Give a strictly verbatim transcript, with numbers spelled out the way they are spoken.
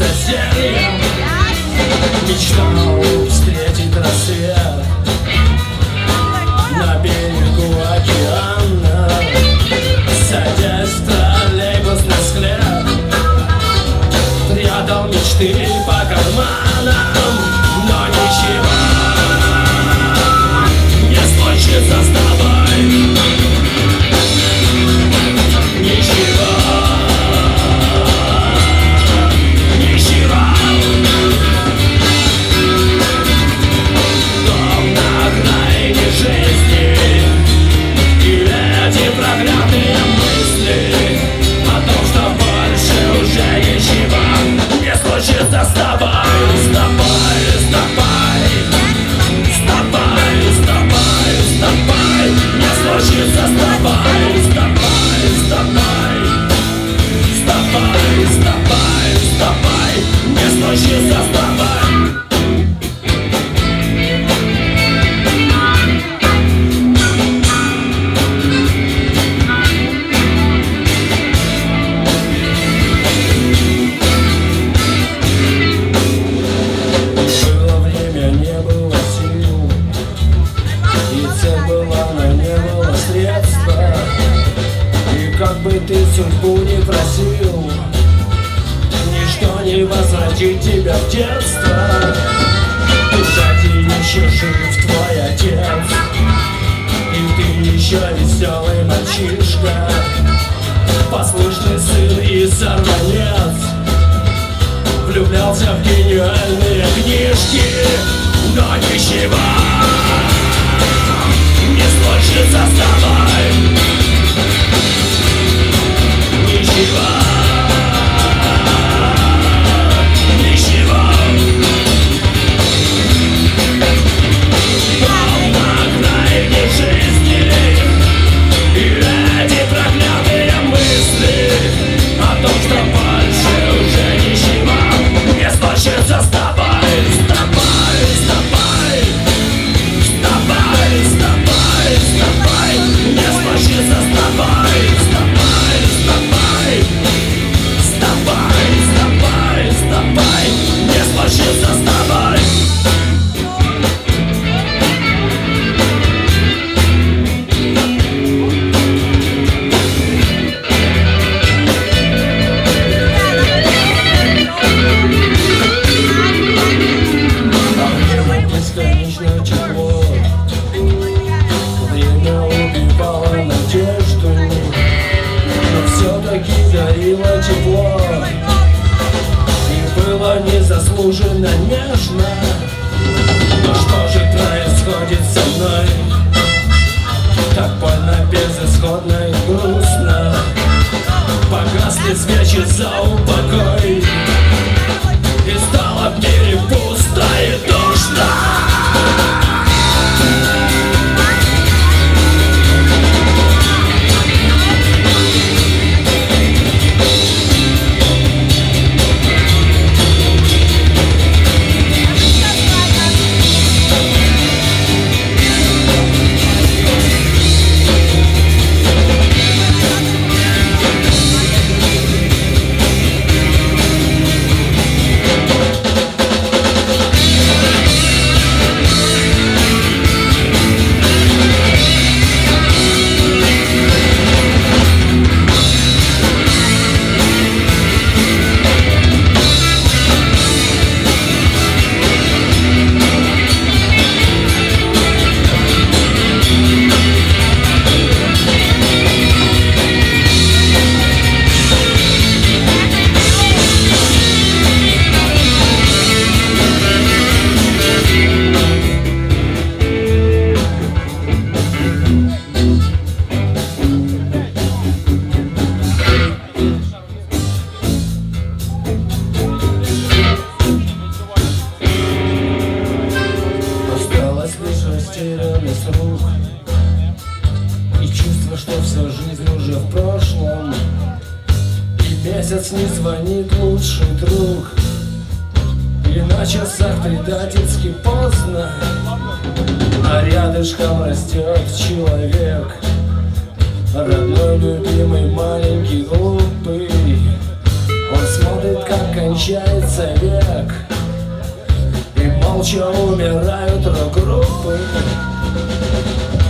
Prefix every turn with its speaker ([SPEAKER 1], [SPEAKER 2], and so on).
[SPEAKER 1] соседям. Мечтал встретить рассвет на берегу океана, садясь в троллейбусный склеп. Прятал мечты по карманам, но ничего не случится с тобой. Ничего, ничего. Дом на окраине жизни, и эти проклятые мысли о том, что больше уже ничего не случится с тобой. С тобой, с тобой, с тобой, с тобой, с тобой не случится с тобой. С тобой, с тобой, с тобой, с тобой, с тобой не случится с тобой. Было время, не было сил, и цель была, но не было средства. И как бы ты судьбу не просил, ничто не возвратит тебя в детство. Сзади еще жив твой отец, и ты еще веселый мальчишка, послушный сын и сорванец. Влюблялся в гениальные книжки, но ничего не случится с тобой. Ничего, ничего. Дом на окраине жизни, и эти проклятые мысли о том, что больше уже ничего не случится с тобой. С тобой, с тобой, с тобой, с тобой, с тобой не случится с тобой. С тобой, с тобой, с тобой, с тобой, с тобой не случится с тобой. Бесконечно тепло, время убивало надежду, но все-таки горело тепло, и было незаслуженно нежно. Но что же происходит со мной? Так больно, безысходно и грустно. Погасли свечи за упокой, и стало в мире пусто и душно. месяц не звонит лучший друг, и на часах предательски поздно, а рядышком растет человек, родной, любимый, маленький, глупый. Он
[SPEAKER 2] смотрит, как кончается век, и молча умирают рок-группы.